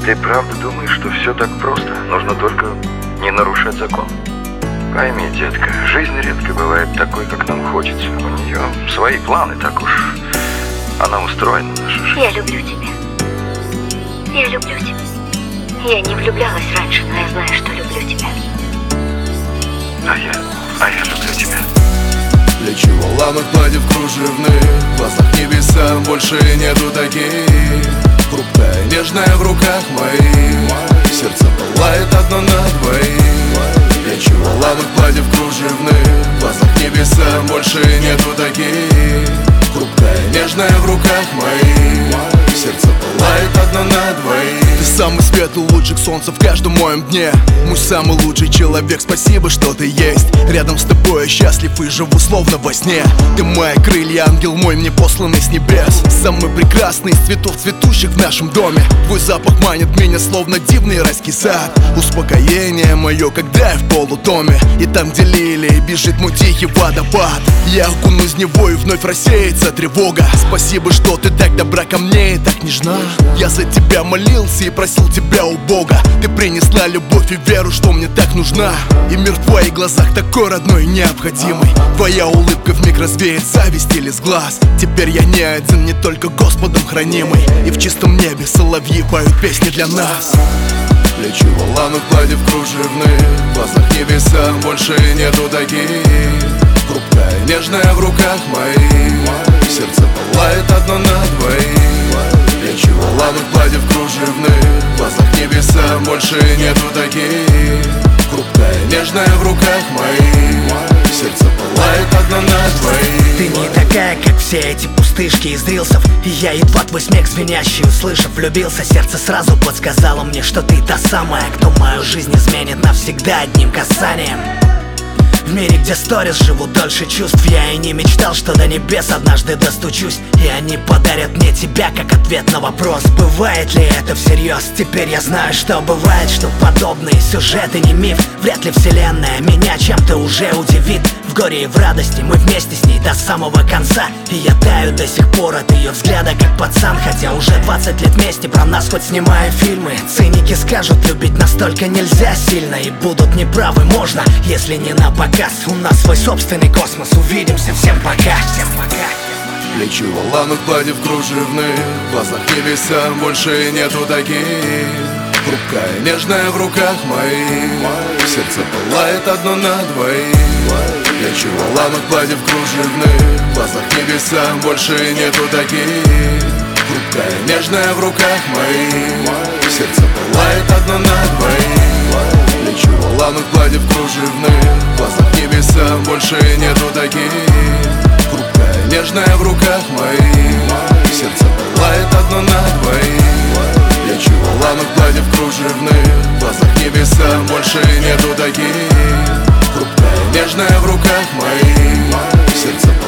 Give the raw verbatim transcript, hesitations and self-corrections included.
Ты правда думаешь, что все так просто? Нужно только не нарушать закон? Пойми, детка, жизнь редко бывает такой, как нам хочется. У нее свои планы, так уж она устроена, наша жизнь. Я люблю тебя. Я люблю тебя. Я не влюблялась раньше, но я знаю, что люблю тебя. А я, а я люблю тебя. Плечи воланок, платьев кружевных, в глазах небеса больше нету таких. Хрупкая, нежная в руках моих, сердце пылает одно на двоих. Плечи воланок, платьев кружевных, в глазах небеса больше нету таких. Хрупкая, нежная в руках моих, сердце пылает одно на двоих. Ты самый светлый лучик солнца в каждом моем дне. Мой самый лучший человек, спасибо, что ты есть. Рядом с тобой я счастлив и живу словно во сне. Ты мои крылья, ангел мой, мне посланный с небес. Самый прекрасный из цветов, цветущих в нашем доме. Твой запах манит меня, словно дивный райский сад. Успокоение мое, когда я в полутоме. И там, где лилии, бежит мой тихий водопад. Я окунусь в него и вновь рассеется тревога. Спасибо, что ты так добра ко мне и так нежна. Я за тебя молился и просил тебя у Бога. Ты принесла любовь и веру, что мне так нужна. И мир в твоих глазах такой родной и необходимый. Твоя улыбка вмиг развеет зависть или с глаз. Теперь я не один, не только Господом хранимый. И в чистом небе соловьи поют песни для нас. Плечи воланок, платьев кружевных, в глазах небеса больше нету таких. Хрупкая, нежная в руках моих, сердце пылает одно на двоих. Плечи воланок, платьев кружевных, в глазах небеса больше нету таких. Хрупкая, нежная в руках моих, сердце пылает одно на двоих. Ты не такая, как все эти пустышки из рилсов. И я едва твой смех звенящий услышав, влюбился. Сердце сразу подсказало мне, что ты та самая, кто мою жизнь изменит навсегда одним касанием. В мире, где сторис живут дольше чувств, я и не мечтал, что до небес однажды достучусь. И они подарят мне тебя, как ответ на вопрос: бывает ли это всерьез? Теперь я знаю, что бывает, что подобные сюжеты не миф. Вряд ли вселенная меня чем-то уже удивит. В горе и в радости мы вместе с ней до самого конца. И я таю до сих пор от ее взгляда, как пацан. Хотя уже двадцать лет вместе, про нас хоть снимая фильмы. Циники скажут, любить настолько нельзя сильно. И будут неправы, можно, если не на показ. У нас свой собственный космос, увидимся, всем пока, всем пока. Плечи воланок, платьев кружевных, в глазах небеса больше нету таких. Хрупкая, нежная в руках моих, сердце пылает одно на двоих. Плечи воланок, платьев кружевных, в глазах небеса больше нету таких. Хрупкая, нежная в руках моих, сердце пылает одно на двоих. Плечи воланок, платьев кружевных, в глазах небеса больше нету таких. Хрупкая, нежная в руках моих, сердце пылает одно на двоих. Плечи воланок, платьев кружевных, в глазах небеса больше нету таких. Хрупкая, нежная в руках моих, сердце